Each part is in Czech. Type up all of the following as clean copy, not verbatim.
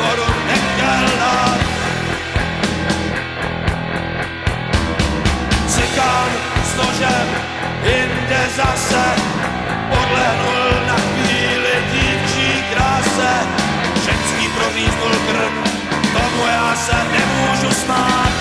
korun nechtěl dát. Cikán s nožem jinde zase podlehnul na chvíli dívčí kráse. Ženský proříznul krk, tomu já se nemůžu smát.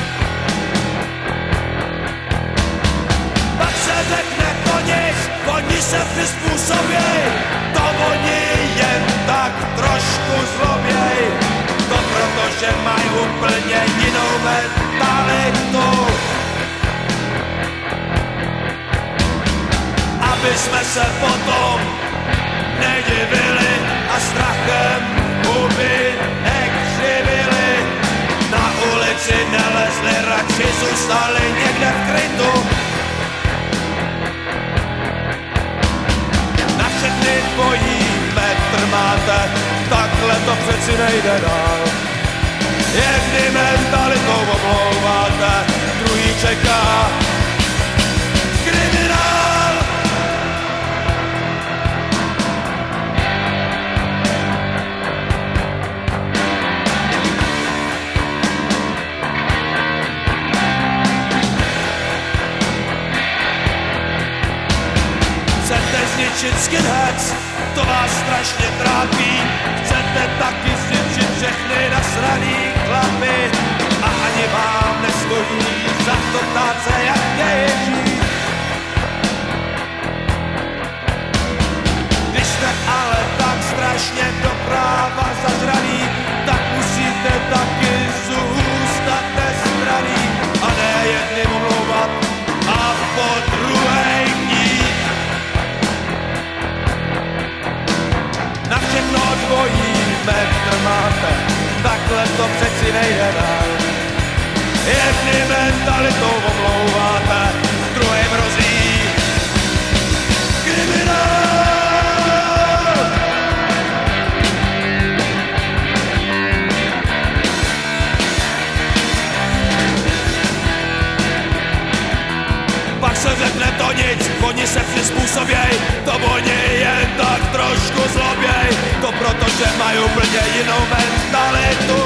Pak se řekne to nic, oni se přizpůsoběj, to oni jen tak trošku zloběj. To protože mají úplně jinou mentalitu. Aby jsme se potom nedivili a strachem huby nekřivili. Na ulici nelezli, radši zůstali někde v krytu. Na všechny dvojí metr máte, takhle to přeci nejde dál. Jedny mentalitou omlouváte, druhý čeká kriminál. Chcete zničit skinheads, to vás strašně trápí. Chcete taky zničit všechny nasraný chlapy. A ani vám nestojí za to ptát se, jak je žít. Když jste ale tak strašně do práva zažraný, tak musíte taky zůstat nestraný. A ne jedným omlouvat a po druhé chtít. Na všechno dvojí metr máte, takhle to přeci nejde dál. Jedny mentalitou omlouváte, druhým hrozí kriminál. Pak se řekne to nic, oni se přizpůsoběj, to oni jen tak trošku zloběj. To protože mají úplně jinou mentalitu.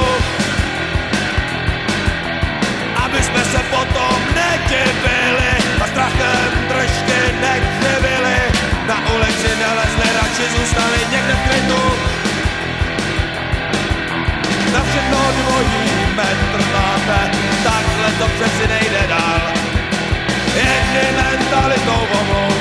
Aby jsme se potom nedivili a strachem trošky nekřivili. Na ulici nelezli, radši zůstali někde v krytu. Na všechno dvojí metr máte, takhle to přeci nejde dál. Jedny mentalitou omlouváte.